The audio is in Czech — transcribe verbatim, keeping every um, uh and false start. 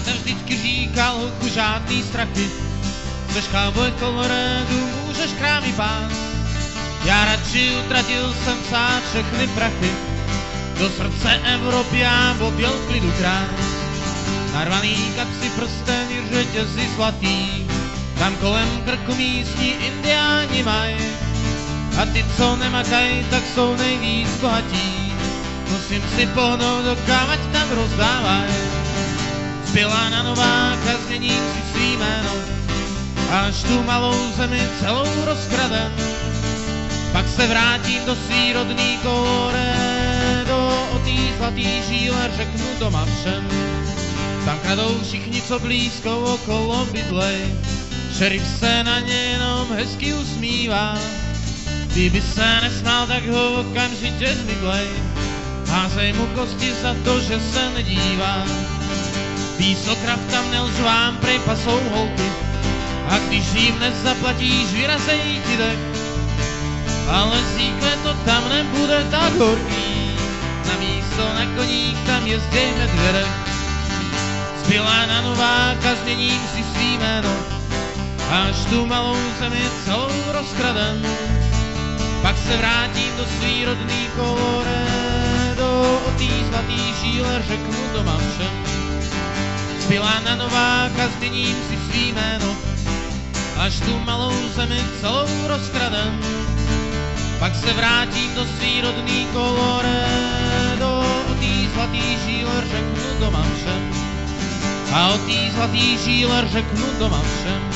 táta vždycky říkal, hochu, žádný strachy. Chceš cowboy v Colorédu, můžeš krámy pás. Já radši utratil jsem psát všechny prachy. Do srdce Evropy já odjel klidu krás. Narvaný kapsy prsteny, řetězy zlatý. Tam kolem krku místní indiáni mají. A ty, co nemakaj, tak jsou nejvíc bohatí. Musím si pohnout do kámať tam rozdávaj. Zbyla na Nováka, změním si svý jméno. Až tu malou zemi celou rozkradem. Pak se vrátím do svý rodný Colorado. O tý zlatý žíle řeknu doma všem. Tam kradou všichni, co blízko okolo bydlej. Šerif se na ně jenom hezky usmívá. Kdyby se nesmál, tak ho okamžitě zmydlej. Házej mu kosti za to, že se nedívá. Písokrav tam nelžu, vám prej pasou holky. A když jim nezaplatíš, vyrazej ti dech. Ale zíkle to tam nebude tak horký. Na místo na koních tam jezděj medvědek. Zbyla na Nováka, změním si svý jméno. Až tu malou zemi celou rozkradem. Pak se vrátím do svý rodný Colorado. O tý zlatý žíle řeknu doma všem. Zbyla na Nováka, změním si svý jméno. Až tu malou zemi celou rozkradem. Pak se vrátím do svý rodný Colorado. O tý zlatý žíle řeknu doma všem. A o tý zlatý žíle řeknu doma všem.